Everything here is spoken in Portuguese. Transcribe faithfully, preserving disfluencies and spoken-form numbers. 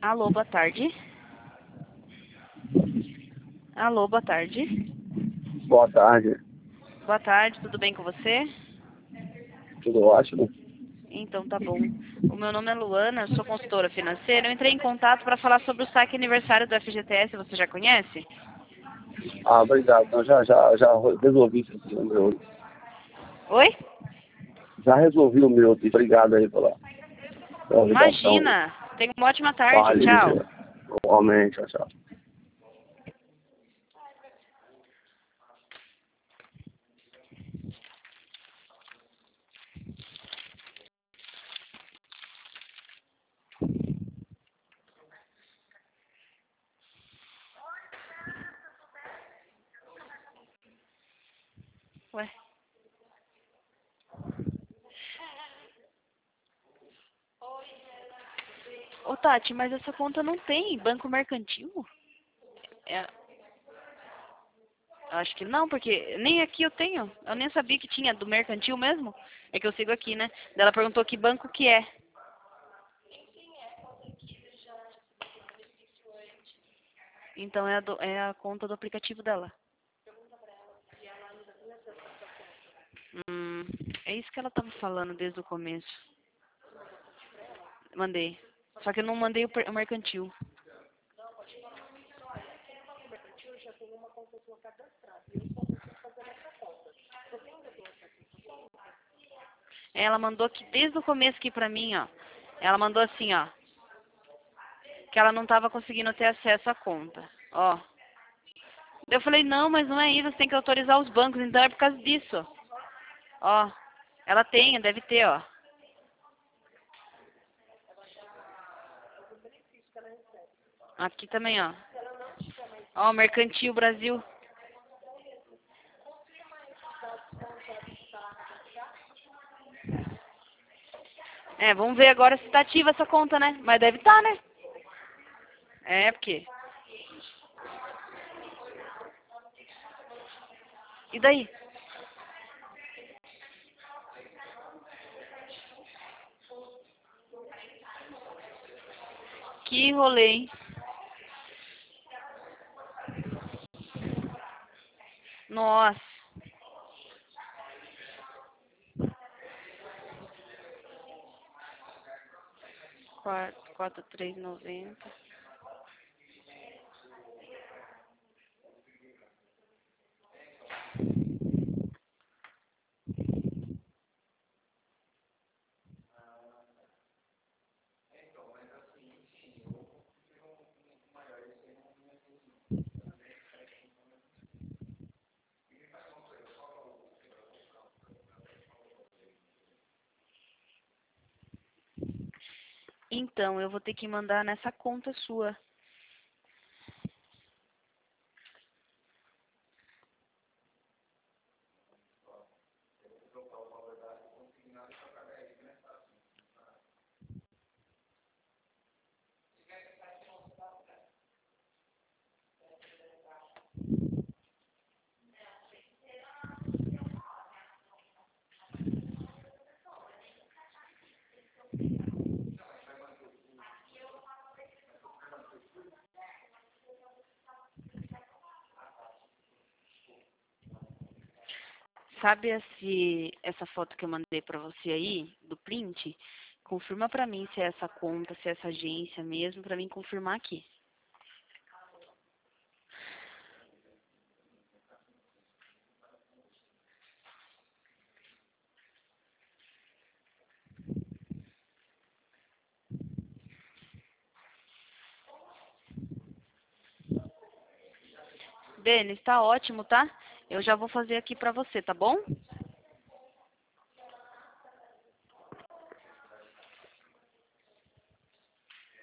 Alô, boa tarde. Alô, boa tarde. Boa tarde, Boa tarde, tudo bem com você? tudo ótimo? Então tá bom. O meu nome é Luana, eu sou consultora financeira. Eu entrei em contato para falar sobre o saque aniversário do F G T S, você já conhece? Ah, obrigado. Então, já, já, já resolvi esse o meu. Oi? Já resolvi o meu. Obrigado aí pela, pela ligação. Imagina! Tenha uma ótima tarde, tchau. Valeu. Igualmente, tchau, tchau. Ué? Ô Tati, mas essa conta não tem banco mercantil? É, acho que não, porque nem aqui eu tenho. Eu nem sabia que tinha do mercantil mesmo. É que eu sigo aqui, né? Daí ela perguntou que banco que é. Então é a, do- é a conta do aplicativo dela. Hum, é isso que ela tava falando desde o começo. Mandei. Só que eu não mandei o, per- o mercantil. Ela mandou aqui desde o começo aqui pra mim, ó. Ela mandou assim, ó. Que ela não tava conseguindo ter acesso à conta. Ó. Daí eu falei, não, mas não é isso, você tem que autorizar os bancos, então é por causa disso. Ó. Ela tem, deve ter, ó. Aqui também, ó. Ó, Mercantil Brasil. É, vamos ver agora se tá ativa essa conta, né? Mas deve estar, né? É, porque... E daí? Que rolê, hein? Nossa. Quatro, quatro, três, noventa. Então, eu vou ter que mandar nessa conta sua. Sabe esse, essa foto que eu mandei pra você aí, do print? Confirma pra mim se é essa conta, se é essa agência mesmo, pra mim confirmar aqui. Denis, tá ótimo, tá? Eu já vou fazer aqui pra você, tá bom?